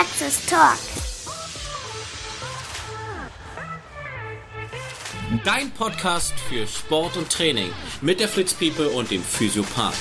Praxis Talk. Dein Podcast für Sport und Training mit der Fritz Piepe und dem Physiopath.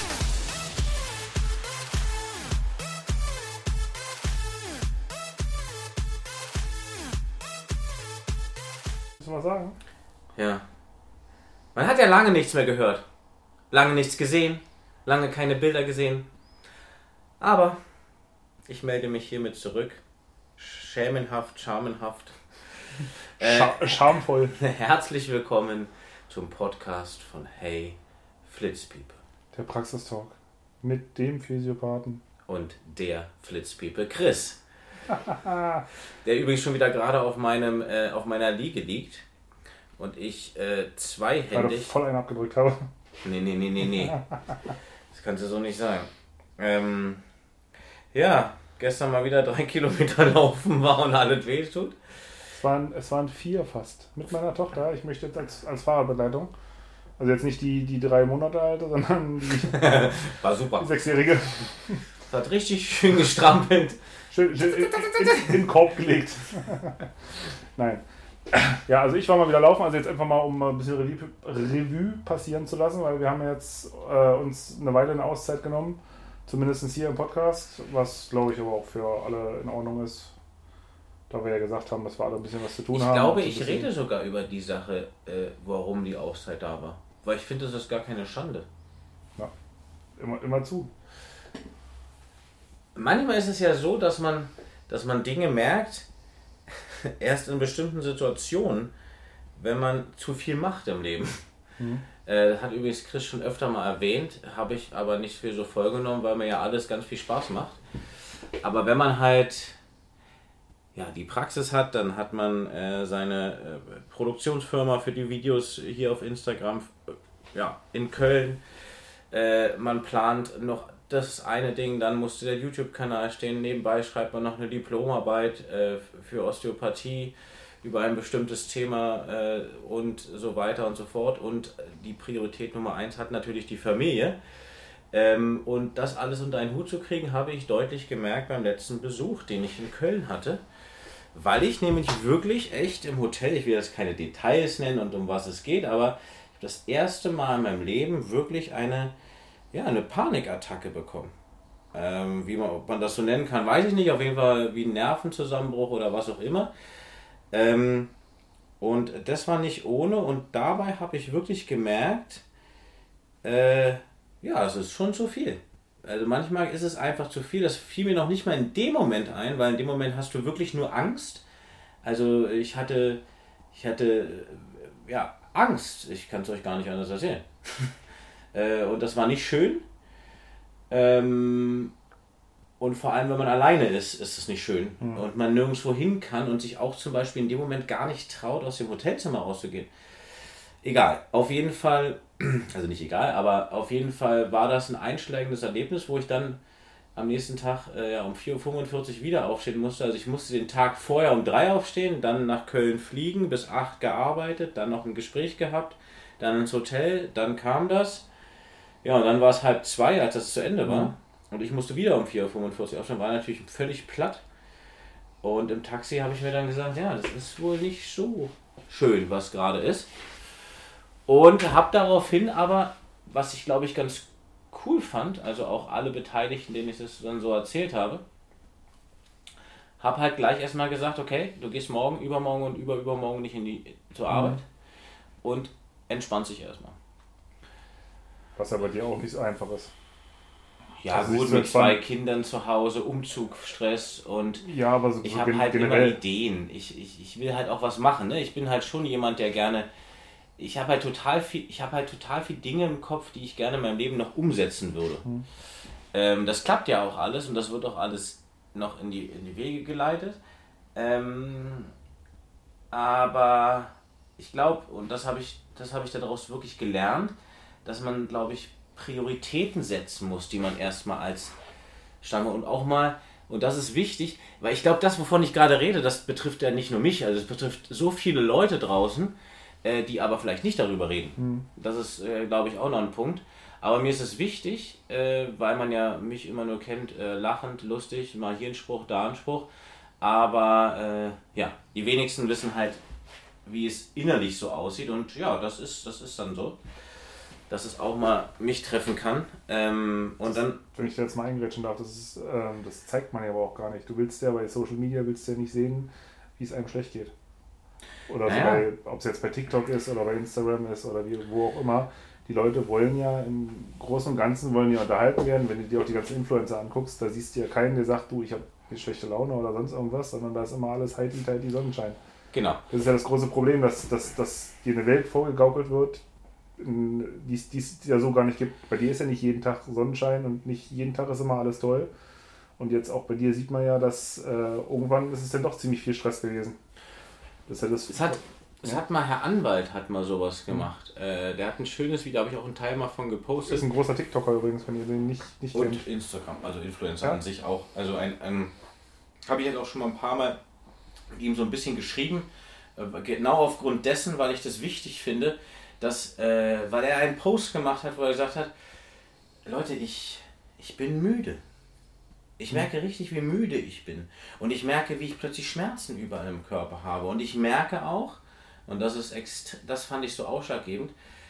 Willst du mal sagen? Ja. Man hat ja lange nichts mehr gehört. Lange nichts gesehen. Lange keine Bilder gesehen. Aber ich melde mich hiermit zurück. Schämenhaft, schamenhaft. Schamvoll. Herzlich willkommen zum Podcast von Hey Flitzpiepe. Der Praxistalk. Mit dem Physiopathen. Und der Flitzpiepe Chris. Der übrigens schon wieder gerade auf meiner Liege liegt. Und ich zweihändig... Weil ich voll einen abgedrückt habe. Nee. Das kannst du so nicht sagen. Ja, gestern mal wieder 3 Kilometer laufen war und alles weh tut. Es waren 4 fast. Mit meiner Tochter. Ich möchte jetzt als Fahrradbegleitung. Also jetzt nicht die 3 Monate alte, sondern die, war super. Die 6-Jährige. Das hat richtig schön gestrampelt. Schön in den Korb gelegt. Nein. Ja, also ich war mal wieder laufen. Also jetzt einfach mal, um ein bisschen Revue passieren zu lassen, weil wir haben jetzt uns eine Weile eine Auszeit genommen. Zumindest hier im Podcast, was glaube ich aber auch für alle in Ordnung ist. Da wir ja gesagt haben, dass wir alle ein bisschen was zu tun haben. Ich glaube, ich rede sogar über die Sache, warum die Auszeit da war. Weil ich finde, das ist gar keine Schande. Ja, immer zu. Manchmal ist es ja so, dass man Dinge merkt, erst in bestimmten Situationen, wenn man zu viel macht im Leben. Hat übrigens Chris schon öfter mal erwähnt, habe ich aber nicht viel so vollgenommen, weil mir ja alles ganz viel Spaß macht. Aber wenn man halt die Praxis hat, dann hat man seine Produktionsfirma für die Videos hier auf Instagram in Köln. Man plant noch das eine Ding, dann musste der YouTube-Kanal stehen. Nebenbei schreibt man noch eine Diplomarbeit für Osteopathie über ein bestimmtes Thema und so weiter und so fort. Und die Priorität Nummer 1 hat natürlich die Familie. Und das alles unter einen Hut zu kriegen, habe ich deutlich gemerkt beim letzten Besuch, den ich in Köln hatte. Weil ich nämlich wirklich echt im Hotel, ich will jetzt keine Details nennen und um was es geht, aber ich habe das erste Mal in meinem Leben wirklich eine Panikattacke bekommen. Ob man das so nennen kann, weiß ich nicht. Auf jeden Fall wie ein Nervenzusammenbruch oder was auch immer. Und das war nicht ohne. Und dabei habe ich wirklich gemerkt, es ist schon zu viel. Also manchmal ist es einfach zu viel. Das fiel mir noch nicht mal in dem Moment ein, weil in dem Moment hast du wirklich nur Angst. Also ich hatte Angst. Ich kann es euch gar nicht anders erzählen. Und das war nicht schön. Und vor allem, wenn man alleine ist es nicht schön. Und man nirgendwo hin kann und sich auch zum Beispiel in dem Moment gar nicht traut, aus dem Hotelzimmer rauszugehen. Egal, auf jeden Fall, also nicht egal, aber auf jeden Fall war das ein einschlägendes Erlebnis, wo ich dann am nächsten Tag um 4.45 Uhr wieder aufstehen musste. Also ich musste den Tag vorher um 3 aufstehen, dann nach Köln fliegen, bis 8 gearbeitet, dann noch ein Gespräch gehabt, dann ins Hotel, dann kam das. Ja, und dann war es 1:30, als das zu Ende war. Und ich musste wieder um 4.45 Uhr aufstehen, war natürlich völlig platt. Und im Taxi habe ich mir dann gesagt, ja, das ist wohl nicht so schön, was gerade ist. Und habe daraufhin aber, was ich glaube ich ganz cool fand, also auch alle Beteiligten, denen ich das dann so erzählt habe, habe halt gleich erstmal gesagt, okay, du gehst morgen, übermorgen und übermorgen nicht zur Arbeit und entspannst dich erstmal. Was aber dir auch nicht so einfach ist. Ja also gut, mit 2 Kindern zu Hause, Umzugstress und aber so ich habe halt immer Ideen. Ich will halt auch was machen. Ne? Ich bin halt schon jemand, der gerne... Ich habe halt total viel Dinge im Kopf, die ich gerne in meinem Leben noch umsetzen würde. Das klappt ja auch alles und das wird auch alles noch in die Wege geleitet. Aber ich glaube, und das habe ich daraus wirklich gelernt, dass man, glaube ich, Prioritäten setzen muss, die man erstmal als Stange und auch mal, und das ist wichtig, weil ich glaube, das, wovon ich gerade rede, das betrifft ja nicht nur mich, also es betrifft so viele Leute draußen, die aber vielleicht nicht darüber reden. Das ist, glaube ich, auch noch ein Punkt. Aber mir ist es wichtig, weil man ja mich immer nur kennt, lachend, lustig, mal hier ein Spruch, da ein Spruch. Aber die wenigsten wissen halt, wie es innerlich so aussieht. Und ja, das ist dann so, dass es auch mal mich treffen kann. Und dann, wenn ich da jetzt mal eingrätschen darf, das zeigt man ja aber auch gar nicht. Du willst ja bei Social Media nicht sehen, wie es einem schlecht geht. Oder so ob es jetzt bei TikTok ist oder bei Instagram ist oder wo auch immer. Die Leute wollen ja im Großen und Ganzen unterhalten werden. Wenn du dir auch die ganzen Influencer anguckst, da siehst du ja keinen, der sagt, du, ich habe schlechte Laune oder sonst irgendwas, sondern da ist immer alles heiti Sonnenschein. Genau. Das ist ja das große Problem, dass dir eine Welt vorgegaukelt wird, die es ja so gar nicht gibt. Bei dir ist ja nicht jeden Tag Sonnenschein und nicht jeden Tag ist immer alles toll. Und jetzt auch bei dir sieht man ja, dass irgendwann ist es dann doch ziemlich viel Stress gewesen. Es hat mal Herr Anwalt hat mal sowas gemacht. Der hat ein schönes Video, habe ich auch einen Teil mal von gepostet. Ist ein großer TikToker übrigens, wenn ihr den nicht kennt. Und Instagram, also Influencer an sich auch. Also habe ich jetzt auch schon mal ein paar Mal mit ihm so ein bisschen geschrieben. Genau aufgrund dessen, weil ich das wichtig finde, weil er einen Post gemacht hat, wo er gesagt hat, Leute, ich bin müde. Ich merke richtig, wie müde ich bin. Und ich merke, wie ich plötzlich Schmerzen überall im Körper habe. Und ich merke auch, und das fand ich so ausschlaggebend,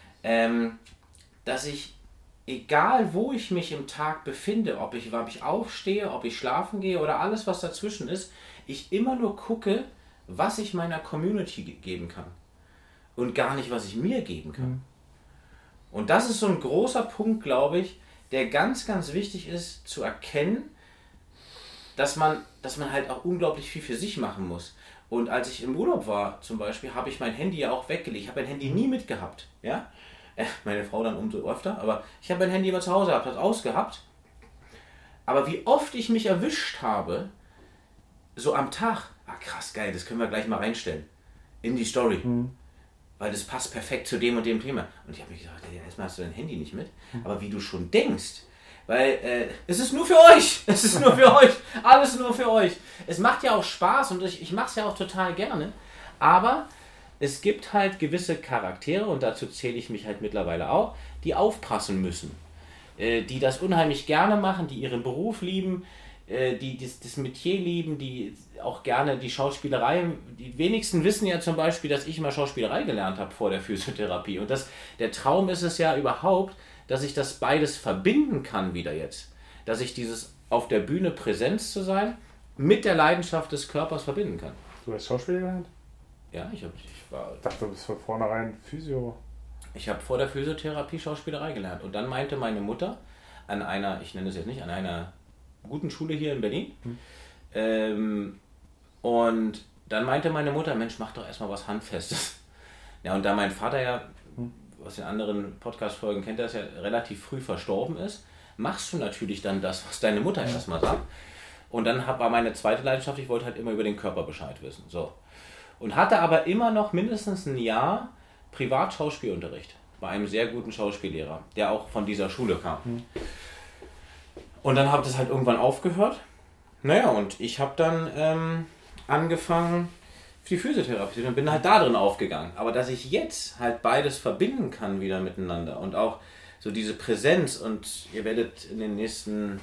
dass ich, egal wo ich mich im Tag befinde, ob ich aufstehe, ob ich schlafen gehe oder alles, was dazwischen ist, ich immer nur gucke, was ich meiner Community geben kann. Und gar nicht, was ich mir geben kann. Und das ist so ein großer Punkt, glaube ich, der ganz, ganz wichtig ist, zu erkennen, dass man halt auch unglaublich viel für sich machen muss. Und als ich im Urlaub war, zum Beispiel, habe ich mein Handy ja auch weggelegt. Ich habe mein Handy nie mitgehabt. Ja? Meine Frau dann umso öfter, aber ich habe mein Handy immer zu Hause gehabt, das ausgehabt. Aber wie oft ich mich erwischt habe, so am Tag, krass, geil, das können wir gleich mal reinstellen. In die Story. Weil das passt perfekt zu dem und dem Thema. Und ich habe mir gedacht, erstmal hast du dein Handy nicht mit. Aber wie du schon denkst, weil es ist nur für euch. Es ist nur für euch. Alles nur für euch. Es macht ja auch Spaß und ich mache es ja auch total gerne. Aber es gibt halt gewisse Charaktere, und dazu zähle ich mich halt mittlerweile auch, die aufpassen müssen. Die das unheimlich gerne machen, die ihren Beruf lieben, die das Metier lieben, die auch gerne die Schauspielerei. Die wenigsten wissen ja zum Beispiel, dass ich mal Schauspielerei gelernt habe vor der Physiotherapie. Und der Traum ist es ja überhaupt, dass ich das beides verbinden kann wieder jetzt. Dass ich dieses auf der Bühne Präsenz zu sein mit der Leidenschaft des Körpers verbinden kann. Du hast Schauspieler gelernt? Ja, ich dachte, du bist von vornherein Physio. Ich habe vor der Physiotherapie Schauspielerei gelernt. Und dann meinte meine Mutter an einer guten Schule hier in Berlin. Und dann meinte meine Mutter, Mensch, mach doch erstmal was Handfestes. Ja, und da mein Vater ja, aus den anderen Podcast-Folgen kennt das ja, relativ früh verstorben ist, machst du natürlich dann das, was deine Mutter erstmal sagt. Und dann war meine zweite Leidenschaft, ich wollte halt immer über den Körper Bescheid wissen. So. Und hatte aber immer noch mindestens ein Jahr Privatschauspielunterricht bei einem sehr guten Schauspiellehrer, der auch von dieser Schule kam. Und dann habe ich das halt irgendwann aufgehört. Naja, und ich habe dann angefangen für die Physiotherapie und bin halt da drin aufgegangen. Aber dass ich jetzt halt beides verbinden kann wieder miteinander und auch so diese Präsenz, und ihr werdet in den nächsten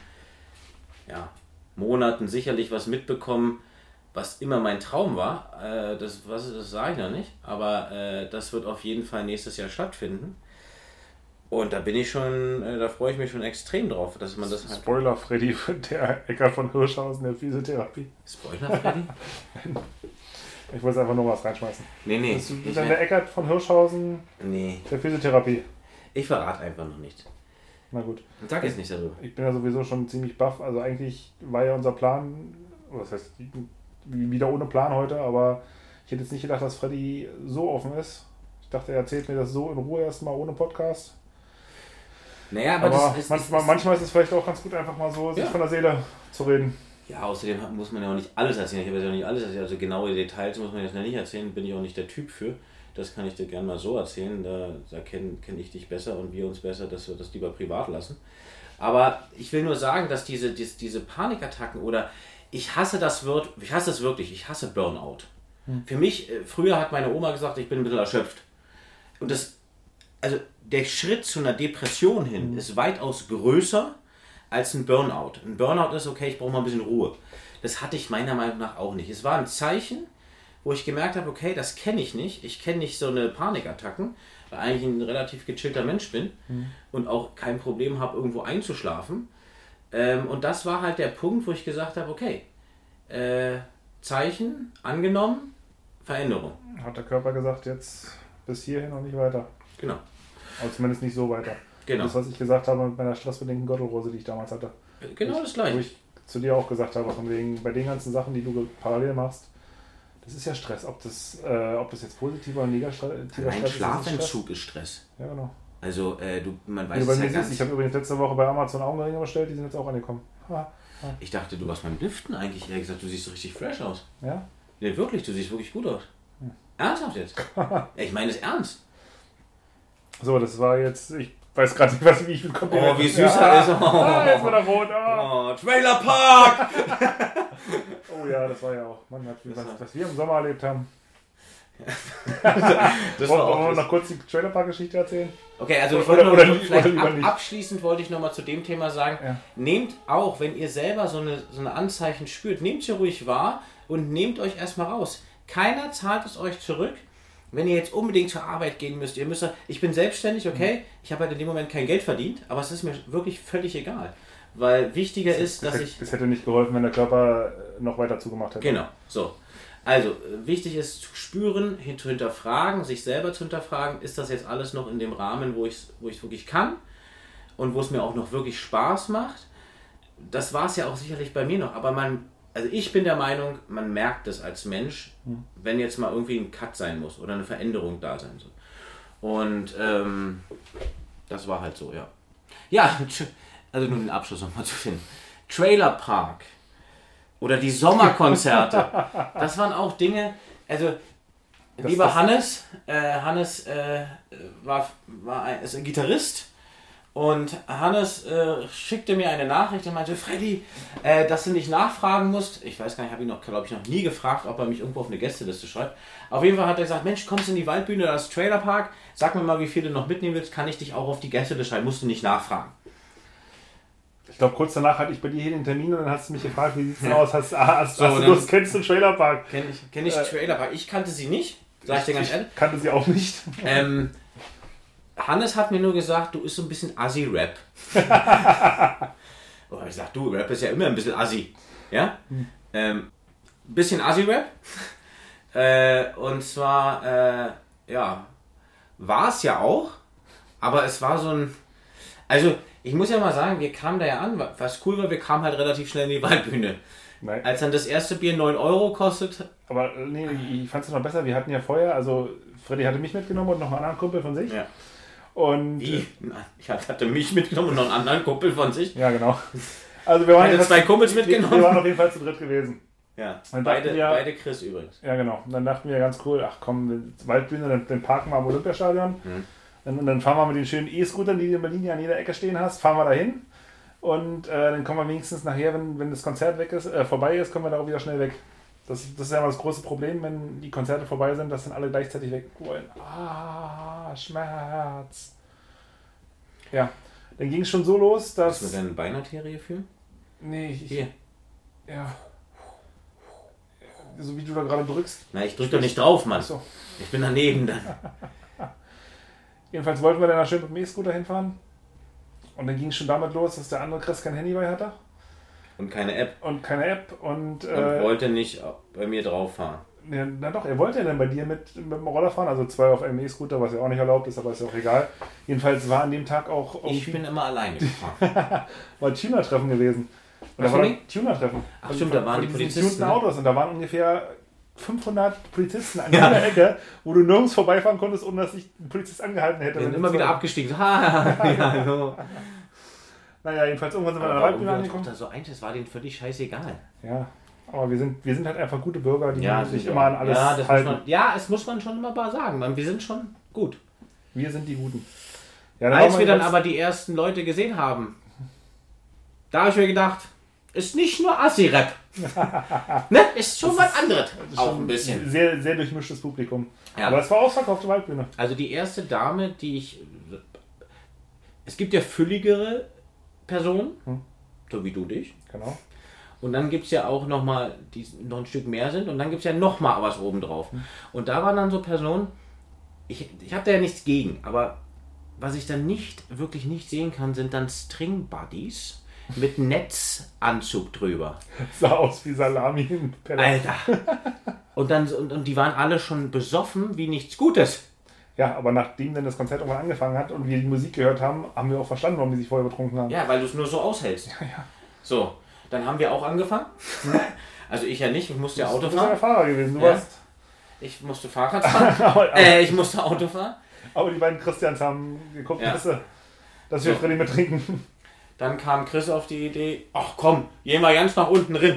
Monaten sicherlich was mitbekommen, was immer mein Traum war. Das sage ich noch nicht, aber das wird auf jeden Fall nächstes Jahr stattfinden. Und da freue ich mich schon extrem drauf, dass man das halt... Spoiler, Freddy, der Eckart von Hirschhausen der Physiotherapie. Spoiler, Freddy? Ich wollte einfach nur was reinschmeißen. Nee. Bist du dann der Eckart von Hirschhausen der Physiotherapie? Ich verrate einfach noch nicht. Na gut. Sag jetzt nicht darüber. Ich bin ja sowieso schon ziemlich baff. Also eigentlich war ja unser Plan, was heißt, wieder ohne Plan heute, aber ich hätte jetzt nicht gedacht, dass Freddy so offen ist. Ich dachte, er erzählt mir das so in Ruhe erstmal ohne Podcast. Naja, aber manchmal ist es vielleicht auch ganz gut, einfach mal so sich von der Seele zu reden. Ja, außerdem muss man ja auch nicht alles erzählen. Ich habe ja auch nicht alles erzählt. Also genaue Details muss man jetzt nicht erzählen, bin ich auch nicht der Typ für. Das kann ich dir gerne mal so erzählen. Da kenn ich dich besser und wir uns besser, dass wir das lieber privat lassen. Aber ich will nur sagen, dass diese Panikattacken oder ich hasse wirklich, ich hasse Burnout. Für mich, früher hat meine Oma gesagt, ich bin ein bisschen erschöpft. Und also der Schritt zu einer Depression hin ist weitaus größer als ein Burnout. Ein Burnout ist, okay, ich brauche mal ein bisschen Ruhe. Das hatte ich meiner Meinung nach auch nicht. Es war ein Zeichen, wo ich gemerkt habe, okay, das kenne ich nicht. Ich kenne nicht so eine Panikattacken, weil eigentlich ein relativ gechillter Mensch bin und auch kein Problem habe, irgendwo einzuschlafen. Und das war halt der Punkt, wo ich gesagt habe, okay, Zeichen angenommen, Veränderung. Hat der Körper gesagt, jetzt bis hierhin und nicht weiter. Genau. Aber zumindest nicht so weiter. Genau. Das, was ich gesagt habe mit meiner stressbedingten Gürtelrose, die ich damals hatte. Genau das Gleiche. Wo ich zu dir auch gesagt habe, von wegen, bei den ganzen Sachen, die du parallel machst, das ist ja Stress. Ob das jetzt positiver oder negativer Stress ist. Ein Schlafentzug ist Stress. Ja, genau. Also, man weiß es ja ganz... Ich habe übrigens letzte Woche bei Amazon Augenringe bestellt, die sind jetzt auch angekommen. Ich dachte, du warst beim Liften eigentlich. Ehrlich gesagt, du siehst so richtig fresh aus. Ja? Ja, wirklich, du siehst wirklich gut aus. Ernsthaft jetzt? Ich meine es ernst. So, das war jetzt... Ich weiß gerade nicht, wie ich mit Kompliment... Oh, wie süß er ist. Jetzt wird er rot. Trailer Park! Oh ja, das war ja auch... Mann, was wir im Sommer erlebt haben. Das war auch wollen wir noch kurz die Trailerpark-Geschichte erzählen? Okay, also abschließend wollte ich nochmal zu dem Thema sagen, nehmt auch, wenn ihr selber so eine Anzeichen spürt, nehmt sie ruhig wahr und nehmt euch erstmal raus. Keiner zahlt es euch zurück, wenn ihr jetzt unbedingt zur Arbeit gehen müsst. Ich bin selbstständig, okay, ich habe halt in dem Moment kein Geld verdient, aber es ist mir wirklich völlig egal. Weil wichtiger ist, dass ich... Es hätte nicht geholfen, wenn der Körper noch weiter zugemacht hätte. Genau, so. Also, wichtig ist zu spüren, zu hinterfragen, sich selber zu hinterfragen, ist das jetzt alles noch in dem Rahmen, wo ich es wirklich kann und wo es mir auch noch wirklich Spaß macht. Das war es ja auch sicherlich bei mir noch, aber also ich bin der Meinung, man merkt es als Mensch, wenn jetzt mal irgendwie ein Cut sein muss oder eine Veränderung da sein soll. Und das war halt so, ja. Ja, also nur den Abschluss nochmal zu finden. Trailer Park. Oder die Sommerkonzerte. Das waren auch Dinge, also lieber Hannes ist ein Gitarrist und Hannes schickte mir eine Nachricht und meinte, Freddy, dass du nicht nachfragen musst. Ich weiß gar nicht, habe ihn noch, glaube ich, noch nie gefragt, ob er mich irgendwo auf eine Gästeliste schreibt. Auf jeden Fall hat er gesagt, Mensch, kommst du in die Waldbühne, das Trailerpark, sag mir mal, wie viel du noch mitnehmen willst, kann ich dich auch auf die Gästeliste schreiben, musst du nicht nachfragen. Ich glaube, kurz danach hatte ich bei dir hier den Termin und dann hast du mich gefragt, wie sieht's denn aus? Hast du Lust, kennst du Trailerpark? Kenn ich Trailerpark. Ich kannte sie nicht, sag ich dir ganz ehrlich. Ich kannte sie auch nicht. Hannes hat mir nur gesagt, du bist so ein bisschen Assi-Rap. Ich sag, du, Rap ist ja immer ein bisschen Assi. Ja? Bisschen Assi-Rap. Und zwar, war es ja auch, aber es war so ein... Also, ich muss ja mal sagen, wir kamen da ja an, was cool war, wir kamen halt relativ schnell in die Waldbühne. Nein. Als dann das erste Bier 9 Euro kostet. Aber nee, ich fand es noch besser, wir hatten ja vorher, also Freddy hatte mich mitgenommen und noch einen anderen Kumpel von sich. Ja. Und wie? Ich hatte mich mitgenommen und noch einen anderen Kumpel von sich? Ja, genau. Also wir waren zwei Kumpels mitgenommen. Wir waren auf jeden Fall zu dritt gewesen. Ja, beide Chris übrigens. Ja, genau. Und dann dachten wir ganz cool, ach komm, Waldbühne, dann parken wir am Olympiastadion. Dann fahren wir mit den schönen E-Scootern, die du in Berlin ja an jeder Ecke stehen hast, fahren wir dahin. Und dann kommen wir wenigstens nachher, wenn das Konzert vorbei ist, kommen wir da auch wieder schnell weg. Das ist ja immer das große Problem, wenn die Konzerte vorbei sind, dass dann alle gleichzeitig weg wollen. Schmerz. Ja, dann ging es schon so los, dass... Hast du deine Beinarterie für? Nee, hier. Ja. So wie du da gerade drückst. Na, ich drück doch nicht drauf, Mann. So. Ich bin daneben dann. Jedenfalls wollten wir dann schön mit dem E-Scooter hinfahren. Und dann ging es schon damit los, dass der andere Chris kein Handy bei hatte. Und keine App. Und wollte nicht bei mir drauf fahren. Ja, na doch, er wollte ja dann bei dir mit dem Roller fahren, also 2 auf einem E-Scooter, was ja auch nicht erlaubt ist, aber ist ja auch egal. Jedenfalls war an dem Tag auch... Ich bin immer alleine gefahren. War ein Tuner-Treffen gewesen. Und da war ein Tuner-Treffen. Ach stimmt, da waren die Polizisten. Autos und da waren ungefähr 500 Polizisten an jeder Ecke, wo du nirgends vorbeifahren konntest, ohne dass sich ein Polizist angehalten hätte. Wir sind immer wieder abgestiegen. Ja, so. Naja, jedenfalls irgendwann sind wir an der Waldbühne angekommen. Das war denen völlig scheißegal. Ja, aber wir sind halt einfach gute Bürger, die sich immer an alles halten. Das muss man schon immer sagen. Wir sind schon gut. Wir sind die Guten. Ja, als wir dann aber die ersten Leute gesehen haben, da habe ich mir gedacht, ist nicht nur Assi-Rap. Ne? Ist schon was anderes. Auch ein bisschen. Sehr, sehr durchmischtes Publikum. Ja. Aber es war ausverkaufte Waldbühne. Also die erste Dame, die ich... Es gibt ja fülligere Personen, so wie du dich. Genau. Und dann gibt es ja auch nochmal, die noch ein Stück mehr sind. Und dann gibt es ja nochmal was obendrauf. Und da waren dann so Personen, ich habe da ja nichts gegen, aber was ich dann wirklich nicht sehen kann, sind dann String-Buddies mit Netzanzug drüber. Sah aus wie Salami im Peller. Alter! Und die waren alle schon besoffen wie nichts Gutes. Ja, aber nachdem dann das Konzert irgendwann angefangen hat und wir die Musik gehört haben, haben wir auch verstanden, warum die sich vorher betrunken haben. Ja, weil du es nur so aushältst. Ja. So, dann haben wir auch angefangen. Also ich ja nicht, ich musste ja Auto Du bist ja der fahren. Fahrer gewesen, du Ja. warst. Ich musste Fahrrad fahren. Ich musste Auto fahren. Aber die beiden Christians haben geguckt, Ja. dass wir Freddy mittrinken. Dann kam Chris auf die Idee, ach komm, gehen wir ganz nach unten rein.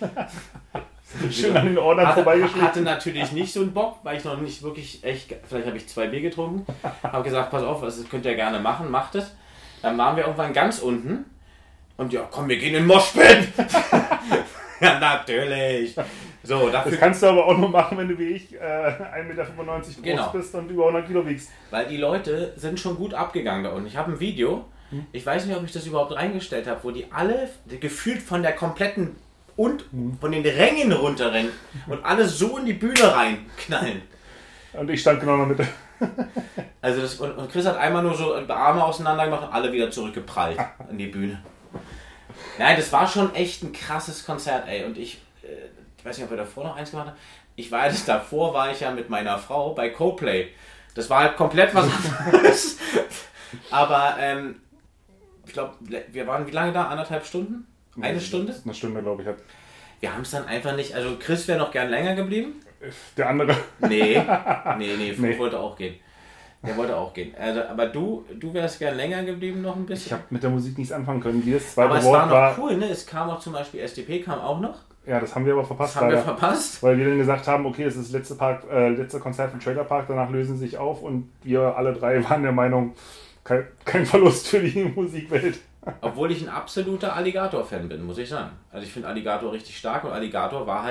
Schön an den Ordnern vorbeigeschlichen. Hatte natürlich nicht so einen Bock, weil ich noch nicht wirklich echt, vielleicht habe ich 2 Bier getrunken. Habe gesagt, pass auf, das könnt ihr gerne machen, macht es. Dann waren wir irgendwann ganz unten und ja, komm, wir gehen in den Moshpit. Ja, natürlich. So, dafür Das kannst du aber auch nur machen, wenn du wie ich 1,95 Meter groß bist und über 100 Kilo wiegst. Weil die Leute sind schon gut abgegangen da unten. Ich habe ein Video, ich weiß nicht, ob ich das überhaupt reingestellt habe, wo die alle gefühlt von der kompletten und von den Rängen runterrennen und alle so in die Bühne reinknallen. Und ich stand genau in der Mitte. Also und Chris hat einmal nur so die Arme auseinander gemacht und alle wieder zurückgeprallt in die Bühne. Nein, das war schon echt ein krasses Konzert, ey. Und ich weiß nicht, ob wir davor noch eins gemacht haben. Davor war ich ja mit meiner Frau bei Coldplay. Das war halt komplett was anderes. Aber ich glaube, wir waren wie lange da? 1,5 Stunden? Eine Stunde? Eine Stunde, glaube ich. Wir haben es dann einfach nicht... Also Chris wäre noch gern länger geblieben. Der andere? Nee, wollte auch gehen. Der wollte auch gehen. Also, aber du wärst gern länger geblieben noch ein bisschen? Ich habe mit der Musik nichts anfangen können. Das zweite aber es Wort war noch cool, ne? Es kam auch zum Beispiel SDP, kam auch noch. Ja, das haben wir aber verpasst. Das haben wir verpasst. Weil wir dann gesagt haben, okay, das ist das letzte Konzert im Trailer Park, danach lösen sie sich auf und wir alle 3 waren der Meinung, kein Verlust für die Musikwelt. Obwohl ich ein absoluter Alligator-Fan bin, muss ich sagen. Also ich finde Alligator richtig stark und Alligator war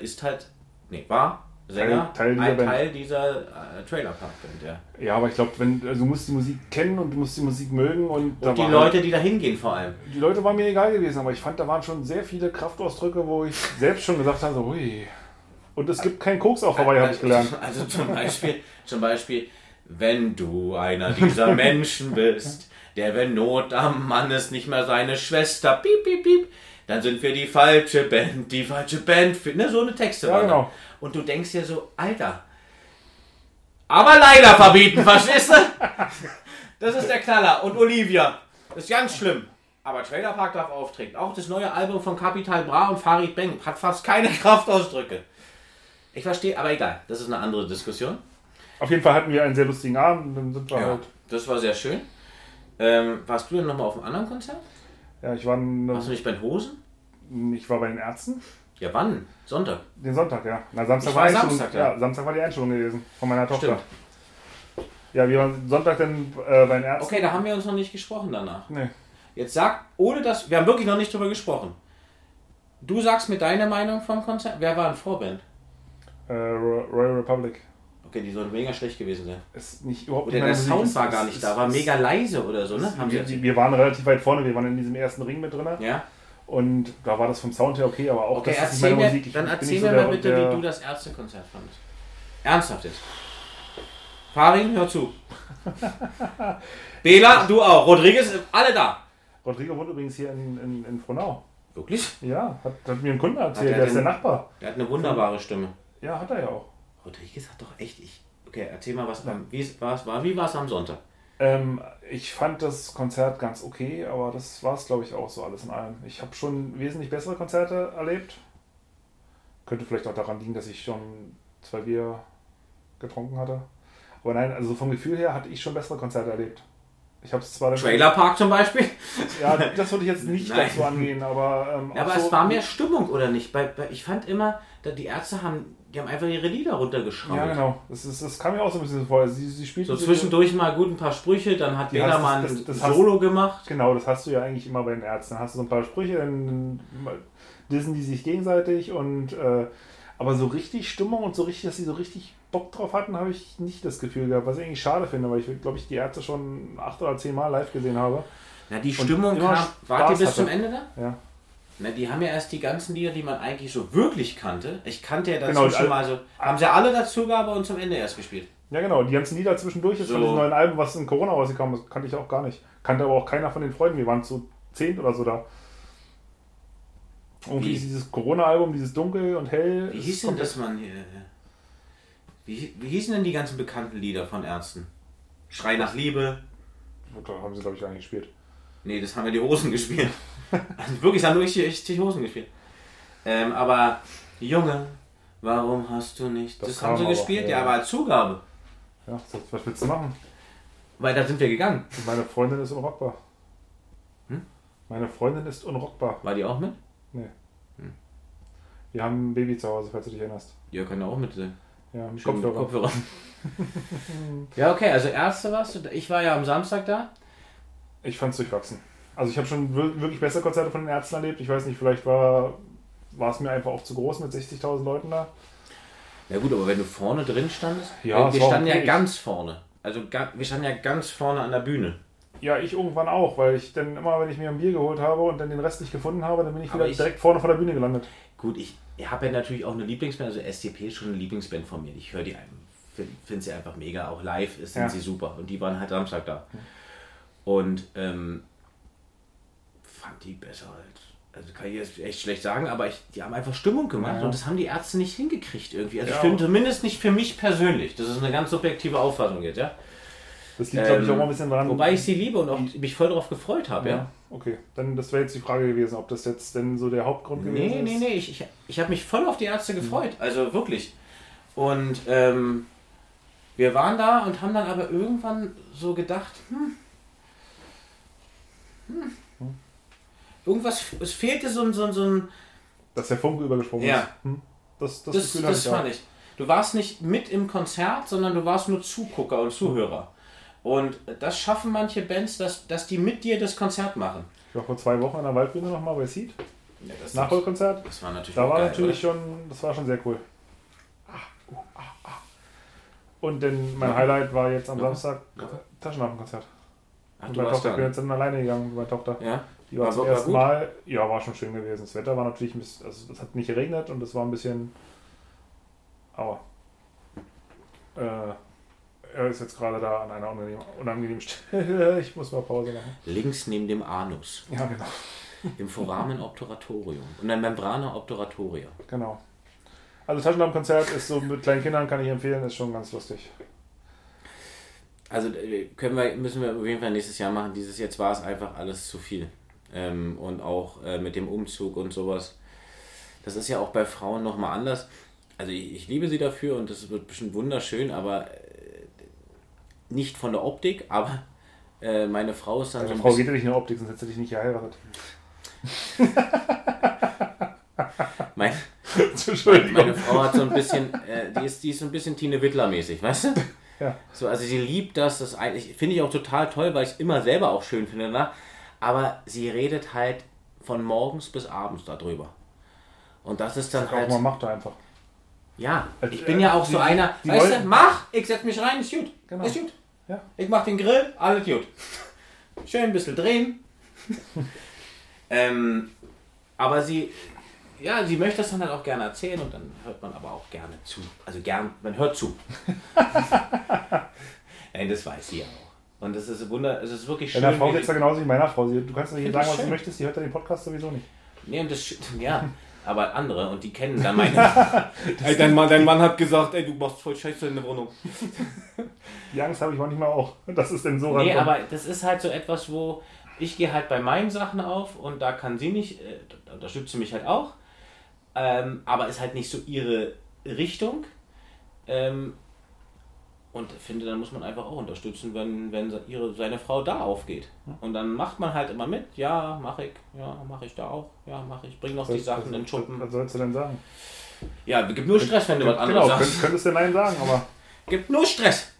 Sänger, Teil dieser Trailer-Park-Band, ja. Ja, aber ich glaube, du musst die Musik kennen und du musst die Musik mögen. Und die Leute, die da hingehen vor allem. Die Leute waren mir egal gewesen, aber ich fand, da waren schon sehr viele Kraftausdrücke, wo ich selbst schon gesagt habe, so, hui. Und es gibt keinen Koks auch vorbei, habe ich gelernt. Also zum Beispiel, wenn du einer dieser Menschen bist, der, wenn Not am Mann ist, nicht mehr seine Schwester, piep, piep, piep, dann sind wir die falsche Band, ne, so eine Texte. Ja, genau. Und du denkst dir so, Alter, aber leider verbieten, verstehst du? Das ist der Knaller. Und Olivia, das ist ganz schlimm. Aber Trailer Park darf auftreten. Auch das neue Album von Capital Bra und Farid Bang hat fast keine Kraftausdrücke. Ich verstehe, aber egal, das ist eine andere Diskussion. Auf jeden Fall hatten wir einen sehr lustigen Abend und dann sind wir halt... Das war sehr schön. Warst du denn nochmal auf einem anderen Konzert? Ja, Warst du nicht bei den Hosen? Ich war bei den Ärzten. Ja, wann? Sonntag? Den Sonntag, ja. Na, Samstag war die Einstellung gewesen von meiner Tochter. Stimmt. Ja, wir waren Sonntag dann bei den Ärzten. Okay, da haben wir uns noch nicht gesprochen danach. Nee. Jetzt sag, wir haben wirklich noch nicht drüber gesprochen. Du sagst mir deine Meinung vom Konzert. Wer war ein Vorband? Royal Republic. Okay, die sollen mega schlecht gewesen sein. Ist nicht überhaupt oder der Sound war gar nicht da, war mega leise oder so, ne? Wir waren relativ weit vorne, wir waren in diesem ersten Ring mit drin. Ja. Und da war das vom Sound her okay, aber auch okay, das ist nicht meine Musik. Dann erzähl mir mal bitte, wie du das Ärztekonzert fandest. Ernsthaft jetzt. Farin, hör zu. Bela, du auch. Rodriguez, alle da. Rodrigo wohnt übrigens hier in Frohnau. Wirklich? Ja, hat mir ein Kunde erzählt, der ist der Nachbar. Der hat eine wunderbare Stimme. Ja, hat er ja auch. Rodriguez hat doch echt... Okay, erzähl mal, wie war es am Sonntag? Ich fand das Konzert ganz okay, aber das war es, glaube ich, auch so alles in allem. Ich habe schon wesentlich bessere Konzerte erlebt. Könnte vielleicht auch daran liegen, dass ich schon 2 Bier getrunken hatte. Aber nein, also vom Gefühl her hatte ich schon bessere Konzerte erlebt. Ich habe es zwar... Trailerpark zum Beispiel? Ja, das würde ich jetzt nicht dazu angehen, aber... aber es war mehr Stimmung, oder nicht? Ich fand immer, die Ärzte haben einfach ihre Lieder runtergeschraubt. Ja, genau. Das kam mir auch so ein bisschen vor. Sie spielt so zwischendurch mal gut ein paar Sprüche, dann hat Bela mal ein Solo gemacht. Genau, das hast du ja eigentlich immer bei den Ärzten. Dann hast du so ein paar Sprüche, dann dissen die sich gegenseitig und... aber so richtig Stimmung und so richtig, dass sie so richtig Bock drauf hatten, habe ich nicht das Gefühl gehabt, was ich eigentlich schade finde, weil ich glaube, die Ärzte schon 8 oder 10 Mal live gesehen habe. Na, die Stimmung kam, wart ihr bis zum Ende da? Ja. Na, die haben ja erst die ganzen Lieder, die man eigentlich so wirklich kannte. Ich kannte ja dazu schon mal so, haben sie alle dazu aber und zum Ende erst gespielt. Ja genau, die ganzen Lieder zwischendurch, jetzt von diesem neuen Album, was in Corona rausgekommen ist, kannte ich auch gar nicht. Kannte aber auch keiner von den Freunden, wir waren zu 10 oder so da. Irgendwie dieses Corona-Album, dieses Dunkel und Hell. Wie hieß denn das, Mann? Wie hießen denn die ganzen bekannten Lieder von Ärzten? Schrei nach Liebe. Da haben sie, glaube ich, gar nicht gespielt. Nee, das haben ja die Hosen gespielt. Also wirklich, haben nur richtig Hosen gespielt. Aber, Junge, warum hast du nicht... Das haben sie gespielt, ja, aber als Zugabe. Ja, was willst du machen? Weil da sind wir gegangen. Meine Freundin ist unrockbar. Meine Freundin ist unrockbar. War die auch mit? Nee. Wir haben ein Baby zu Hause, falls du dich erinnerst. Ja, kann auch mit sein. Ja, mit Kopfhörer. Ja, okay, also Ärzte warst du. Ich war ja am Samstag da. Ich fand's durchwachsen. Also ich habe schon wirklich bessere Konzerte von den Ärzten erlebt. Ich weiß nicht, vielleicht war es mir einfach auch zu groß mit 60.000 Leuten da. Ja gut, aber wenn du vorne drin standest, ja, wir standen ja ganz vorne. Also wir standen ja ganz vorne an der Bühne. Ja, ich irgendwann auch, weil ich dann immer, wenn ich mir ein Bier geholt habe und dann den Rest nicht gefunden habe, dann bin ich wieder direkt vorne vor der Bühne gelandet. Gut, ich habe ja natürlich auch eine Lieblingsband, also SDP ist schon eine Lieblingsband von mir. Ich höre die, finde sie einfach mega, auch live sind sie super. Und die waren halt Samstag da. Und fand die besser also kann ich jetzt echt schlecht sagen, aber die haben einfach Stimmung gemacht und das haben die Ärzte nicht hingekriegt irgendwie. Also ich finde zumindest nicht für mich persönlich, das ist eine ganz subjektive Auffassung jetzt, ja. Das liegt, glaube ich, auch mal ein bisschen dran. Wobei ich sie liebe und auch mich voll darauf gefreut habe, ja. Okay, dann das wäre jetzt die Frage gewesen, ob das jetzt denn so der Hauptgrund gewesen ist. Nee, ich habe mich voll auf die Ärzte gefreut, also wirklich. Und wir waren da und haben dann aber irgendwann so gedacht, irgendwas, es fehlte so ein... Dass der Funke übergesprungen ist. Das fand ich. Du warst nicht mit im Konzert, sondern du warst nur Zugucker und Zuhörer. Und das schaffen manche Bands, dass die mit dir das Konzert machen. Ich war vor 2 Wochen an der Waldbühne nochmal bei Seed. Ja, Nachholkonzert. Das war natürlich das war schon sehr cool. Und dann mein Highlight war jetzt am Samstag Taschenlampenkonzert. Und meine Tochter, ich bin jetzt dann alleine gegangen mit meiner Tochter. Ja? Die war zum ersten Mal. Ja, war schon schön gewesen. Das Wetter war natürlich ein bisschen, also es hat nicht geregnet und es war ein bisschen. Aber er ist jetzt gerade da an einer unangenehmen Stelle. Ich muss mal Pause machen. Links neben dem Anus. Ja, genau. Im Foramen Obturatorium. Und ein Membrana Obturatoria. Genau. Also Taschenlampenkonzert ist so mit kleinen Kindern, kann ich empfehlen, ist schon ganz lustig. Also müssen wir auf jeden Fall nächstes Jahr machen. Dieses Jetzt war es einfach alles zu viel. Und auch mit dem Umzug und sowas. Das ist ja auch bei Frauen nochmal anders. Also ich liebe sie dafür und das wird bestimmt wunderschön, aber nicht von der Optik, aber meine Frau ist dann so ein Frau geht ja nicht in der Optik, sonst hätte sie dich nicht geheiratet. Meine Frau hat so ein bisschen, die ist so ein bisschen Tine Wittler-mäßig, weißt du? Ja. So, also sie liebt das eigentlich, finde ich auch total toll, weil ich es immer selber auch schön finde, ne? Aber sie redet halt von morgens bis abends darüber. Und das ist dann halt... Man macht da einfach. Ja, ich bin ja auch so einer, weißt du, mach, ich setz mich rein, ist gut, genau. Ist gut. Ja. Ich mach den Grill, alles gut. Schön ein bisschen drehen. Aber sie möchte das dann halt auch gerne erzählen und dann hört man aber auch gerne zu. Also man hört zu. Nein, das weiß sie auch. Und das ist es ist wirklich schön. Deiner Frau geht es ja genauso wie meiner Frau. Du kannst nicht sagen, was du möchtest, die hört ja den Podcast sowieso nicht. Nee, und aber andere und die kennen dann meine... Ey, dein Mann hat gesagt, ey, du machst voll Scheiße in der Wohnung. Die Angst habe ich manchmal auch. Das ist denn so rankommt. Nee, aber das ist halt so etwas, wo ich gehe halt bei meinen Sachen auf und da kann sie nicht, da unterstützt sie mich halt auch. Aber ist halt nicht so ihre Richtung. Und finde, dann muss man einfach auch unterstützen, wenn seine Frau da aufgeht. Und dann macht man halt immer mit, ja, mache ich da auch, ja, mache ich, bring noch die Sachen in den Schuppen. Was sollst du denn sagen? Ja, gibt nur Stress, wenn du was anderes sagst. Genau, könntest du Nein sagen, aber... Gibt nur Stress.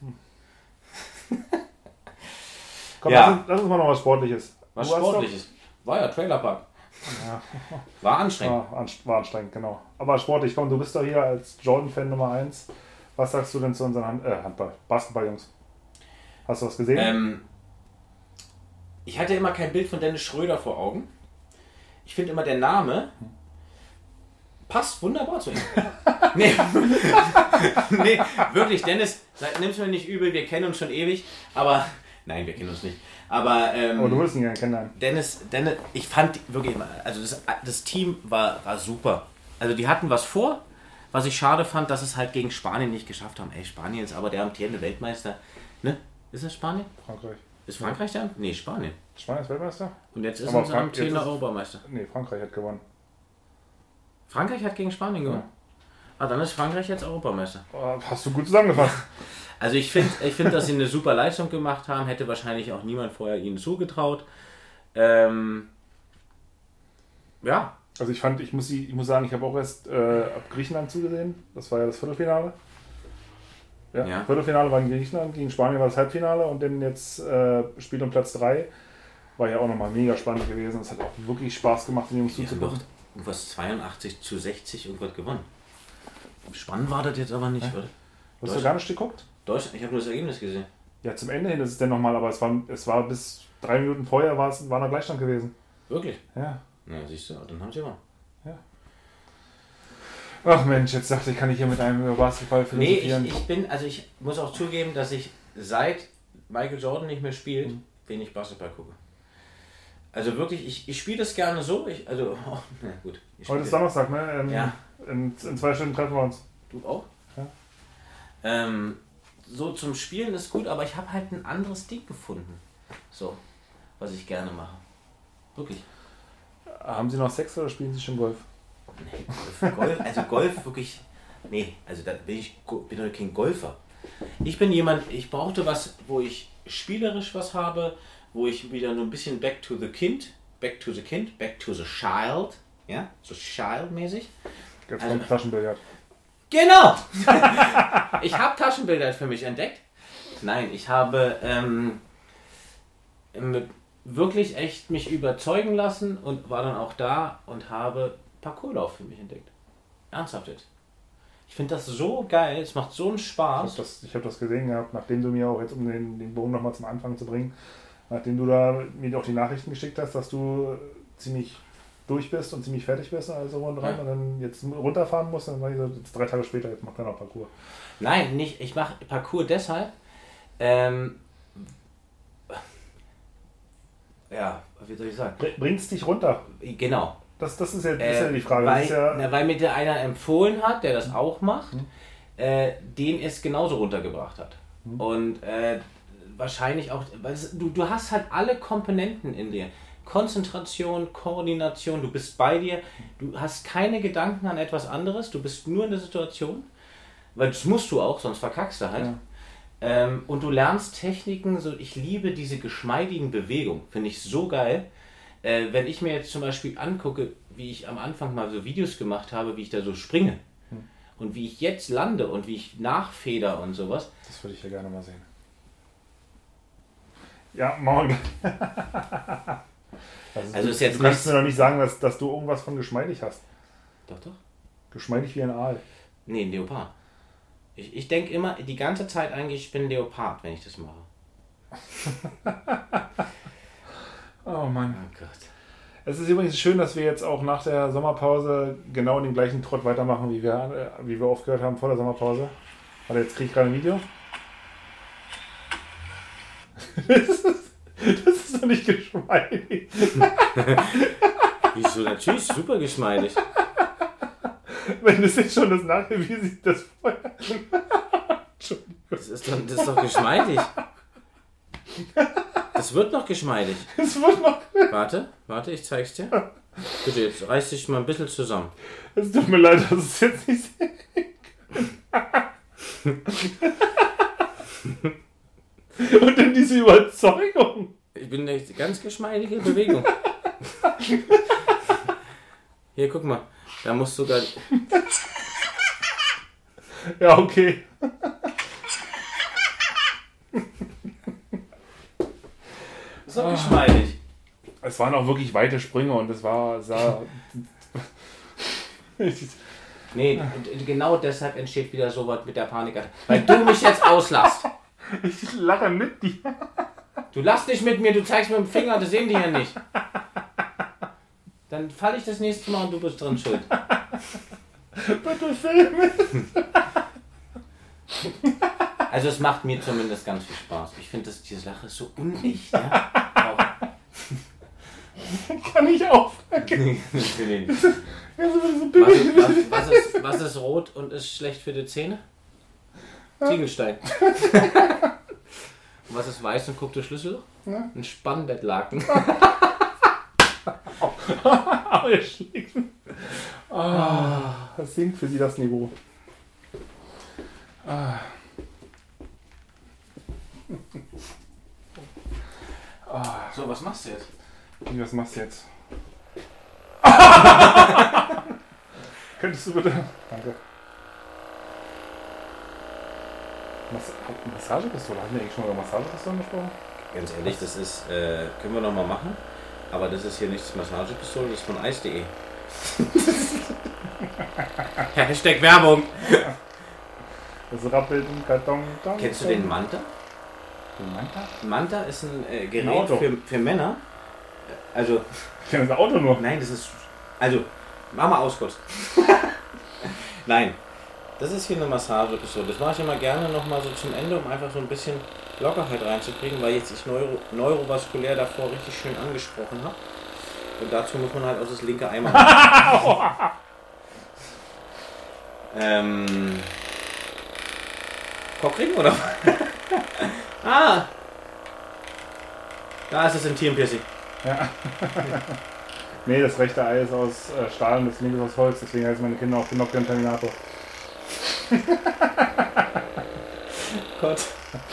Komm, lass uns mal noch was Sportliches. Was Sportliches? War ja Trailerpark. Ja. War anstrengend. War anstrengend, genau. Aber sportlich, komm, du bist doch hier als Jordan-Fan Nummer 1. Was sagst du denn zu unseren Basketball-Jungs? Hast du was gesehen? Ich hatte immer kein Bild von Dennis Schröder vor Augen. Ich finde immer, der Name passt wunderbar zu ihm. Nee, wirklich, Dennis, nimm's mir nicht übel, wir kennen uns schon ewig, aber... Nein, wir kennen uns nicht. Aber du willst ihn gerne kennenlernen. Dennis, ich fand wirklich immer, also das Team war super. Also die hatten was vor, was ich schade fand, dass es halt gegen Spanien nicht geschafft haben. Ey, Spanien ist aber der amtierende Weltmeister. Ne? Ist das Spanien? Frankreich. Ist Frankreich der? Nee, Spanien. Spanien ist Weltmeister? Und jetzt ist unser amtierender Europameister. Nee, Frankreich hat gewonnen. Frankreich hat gegen Spanien gewonnen? Ja. Dann ist Frankreich jetzt Europameister. Hast du gut zusammengefasst. Also ich finde, dass sie eine super Leistung gemacht haben. Hätte wahrscheinlich auch niemand vorher ihnen zugetraut. Ja. Also ich muss sagen, ich habe auch erst ab Griechenland zugesehen. Das war ja das Viertelfinale. Ja. Viertelfinale war in Griechenland, gegen Spanien war das Halbfinale und dann jetzt Spiel um Platz 3. War ja auch nochmal mega spannend gewesen. Es hat auch wirklich Spaß gemacht, den Jungs zuzugucken. Irgendwas 82-60 irgendwas gewonnen. Spannend war das jetzt aber nicht, oder? Hast du gar nicht geguckt? Deutschland, ich habe nur das Ergebnis gesehen. Ja, zum Ende hin ist es dann nochmal, aber es war bis 3 Minuten vorher war noch Gleichstand gewesen. Wirklich? Ja. Na, siehst du, dann haben sie mal. Ja. Ach Mensch, jetzt dachte ich, kann ich hier mit einem über Basketball philosophieren. Nee, ich muss auch zugeben, dass ich seit Michael Jordan nicht mehr spielt, wenig Basketball gucke. Also wirklich, ich spiele das gerne so. Gut. Heute ist Donnerstag, ne? Ja. In 2 Stunden treffen wir uns. Du auch? Ja. So zum Spielen ist gut, aber ich habe halt ein anderes Ding gefunden. So, was ich gerne mache. Wirklich. Haben Sie noch Sex oder spielen Sie schon Golf? Nee, Golf wirklich. Nee, also da bin ich kein Golfer. Ich bin jemand, ich brauchte was, wo ich spielerisch was habe, wo ich wieder nur ein bisschen back to the child, ja, so child-mäßig. Jetzt kommt Taschenbillard. Genau! Ich habe Taschenbillard für mich entdeckt. Nein, ich habe wirklich echt mich überzeugen lassen und war dann auch da und habe Parkourlauf für mich entdeckt. Ernsthaft jetzt. Ich finde das so geil, es macht so einen Spaß. Ich hab das gesehen gehabt, nachdem du mir auch jetzt, um den Bogen nochmal zum Anfang zu bringen, nachdem du da mir auch die Nachrichten geschickt hast, dass du ziemlich durch bist und ziemlich fertig bist, also rundherum und dann jetzt runterfahren musst, dann war ich so, jetzt 3 Tage später, jetzt macht er noch Parkour. Nein, nicht, ich mache Parkour deshalb, ja, wie soll ich sagen? Bringt's dich runter? Genau. Das ist ja die Frage. Weil mir der einer empfohlen hat, der das auch macht, den es genauso runtergebracht hat. Und wahrscheinlich auch, weil du hast halt alle Komponenten in dir. Konzentration, Koordination, du bist bei dir, du hast keine Gedanken an etwas anderes, du bist nur in der Situation, weil das musst du auch, sonst verkackst du halt. Ja. Und du lernst Techniken, so ich liebe diese geschmeidigen Bewegungen, finde ich so geil. Wenn ich mir jetzt zum Beispiel angucke, wie ich am Anfang mal so Videos gemacht habe, wie ich da so springe und wie ich jetzt lande und wie ich nachfeder und sowas. Das würde ich ja gerne mal sehen. Ja, morgen. Also ist jetzt du kannst mir doch nicht sagen, dass du irgendwas von geschmeidig hast. Doch. Geschmeidig wie ein Aal. Nee, ein Leopard. Ich denke immer, die ganze Zeit eigentlich, ich bin ein Leopard, wenn ich das mache. Oh Mann. Oh Gott. Es ist übrigens schön, dass wir jetzt auch nach der Sommerpause genau in dem gleichen Trott weitermachen, wie wir aufgehört haben vor der Sommerpause. Warte, jetzt kriege ich gerade ein Video. Das ist doch nicht geschmeidig. Wieso? Natürlich super geschmeidig. Wenn das jetzt schon das nachher, wie sieht das vorher? Das ist doch geschmeidig. Das wird noch geschmeidig. Es wird noch. Warte, ich zeig's dir. Bitte, jetzt reiß dich mal ein bisschen zusammen. Es tut mir leid, dass es jetzt nicht sehen kann. Und dann diese Überzeugung. Ich bin eine ganz geschmeidige Bewegung. Hier, guck mal. Da muss sogar... Ja, okay. Das ist doch geschmeidig. Es waren auch wirklich weite Sprünge und es sah... Nee, und genau deshalb entsteht wieder sowas mit der Panik. Weil du mich jetzt auslachst. Ich lache mit dir. Du lachst nicht mit mir, du zeigst mir mit dem Finger, das sehen die ja nicht. Dann falle ich das nächste Mal und du bist dran schuld. Bitte filmen. Also es macht mir zumindest ganz viel Spaß. Ich finde, diese Lache ist so unecht. Ja? Kann ich auch. Was ist rot und ist schlecht für die Zähne? Ziegelstein. Und was ist weiß und guckt der Schlüssel? Ja. Ein Spannbettlaken. Aber ihr schlägt. Das sinkt für sie das Niveau. So, was machst du jetzt? Was machst du jetzt? Könntest du bitte... Danke. Massagepistole? Haben wir eigentlich schon über Massagepistole gesprochen? Ganz ehrlich, das ist, können wir noch mal machen, aber das ist hier nichts Massagepistole, das ist von Eis.de. Hashtag Werbung. Das rappelt im Karton. Kennst du den Manta? Den Manta? Manta ist ein Gerät für Männer. Also. Ich kenne das Auto nur. Nein, das ist. Also, mach mal aus kurz. Nein. Das ist hier eine Massagepistole. Das mache ich immer gerne nochmal so zum Ende, um einfach so ein bisschen Lockerheit reinzukriegen, weil jetzt ich neurovaskulär davor richtig schön angesprochen habe. Und dazu muss man halt auch das linke Ei machen. Cockring oder? Ah! Da ist es im Tierenpiercing. Ja. Nee, das rechte Ei ist aus Stahl und das linke ist aus Holz, deswegen heißen meine Kinder auch Pinocchio und Terminator. Gott.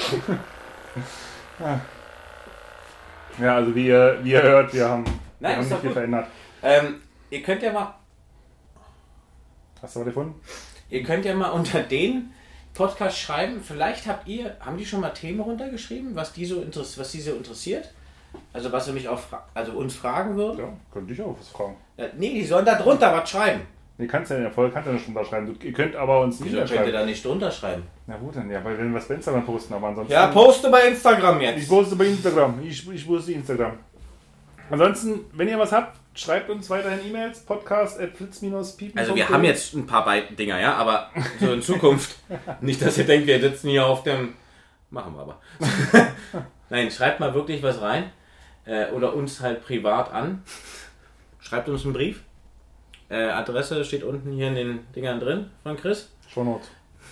Ja, also wie ihr hört, wir haben nicht viel verändert. Ihr könnt ja mal. Hast du was gefunden? Ihr könnt ja mal unter den Podcast schreiben. Vielleicht haben die schon mal Themen runtergeschrieben, was die so interessiert? Also was sie mich auch uns fragen würden? Ja, könnte ich auch was fragen. Nee, die sollen da drunter was schreiben. Nee, kannst ja in der Folge nicht drunter schreiben. Ihr könnt aber uns nicht schreiben. Wieso könnt ihr da nicht drunter schreiben? Na gut, dann ja, weil wenn wir es bei Instagram posten, aber ansonsten... Ja, poste bei Instagram jetzt. Ich poste bei Instagram. Ich poste Instagram. Ansonsten, wenn ihr was habt, schreibt uns weiterhin E-Mails, podcast@flitz-piepen. Also wir haben jetzt ein paar Dinger, ja, aber so in Zukunft. Nicht, dass ihr denkt, wir sitzen hier auf dem... Machen wir aber. Nein, schreibt mal wirklich was rein. Oder uns halt privat an. Schreibt uns einen Brief. Adresse steht unten hier in den Dingern drin von Chris. Shownotes.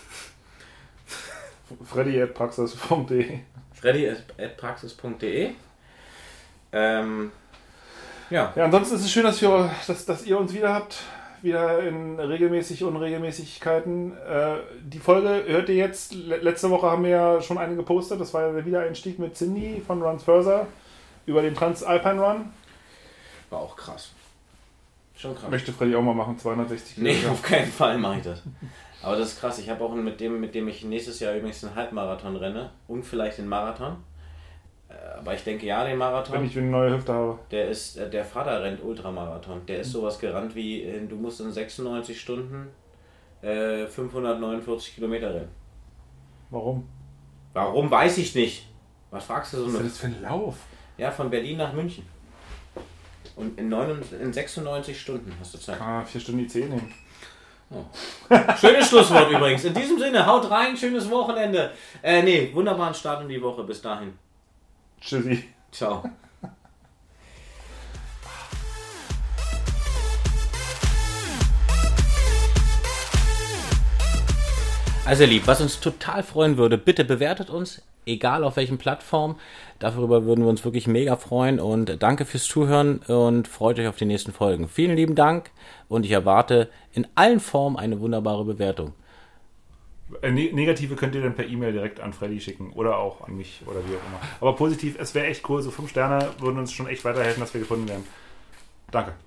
Freddy@praxis.de. Freddy@praxis.de. Ja, ansonsten ist es schön, dass ihr uns wieder habt. Wieder in Unregelmäßigkeiten. Die Folge hört ihr jetzt. Letzte Woche haben wir ja schon eine gepostet. Das war ja der Wiedereinstieg mit Cindy von Runs Further über den Transalpine Run. War auch krass. Schon krass. Möchte Freddy auch mal machen, 260 Kilometer. Nee, auf keinen Fall mache ich das. Aber das ist krass. Ich habe auch mit dem ich nächstes Jahr übrigens einen Halbmarathon renne und vielleicht den Marathon. Aber ich denke ja, den Marathon. Wenn ich eine neue Hüfte habe. Der Vater rennt Ultramarathon. Der ist sowas gerannt wie, du musst in 96 Stunden 549 Kilometer rennen. Warum? Warum, weiß ich nicht. Was fragst du so? Was ist das für ein Lauf? Ja, von Berlin nach München. Und in 96 Stunden hast du Zeit. 4 Stunden IC nehmen. Oh. Schönes Schlusswort übrigens. In diesem Sinne, haut rein, schönes Wochenende. Wunderbaren Start in die Woche. Bis dahin. Tschüssi. Ciao. Also ihr Lieben, was uns total freuen würde, bitte bewertet uns, egal auf welchen Plattform. Darüber würden wir uns wirklich mega freuen und danke fürs Zuhören und freut euch auf die nächsten Folgen. Vielen lieben Dank und ich erwarte in allen Formen eine wunderbare Bewertung. Negative könnt ihr dann per E-Mail direkt an Freddy schicken oder auch an mich oder wie auch immer. Aber positiv, es wäre echt cool. So 5 Sterne würden uns schon echt weiterhelfen, dass wir gefunden werden. Danke.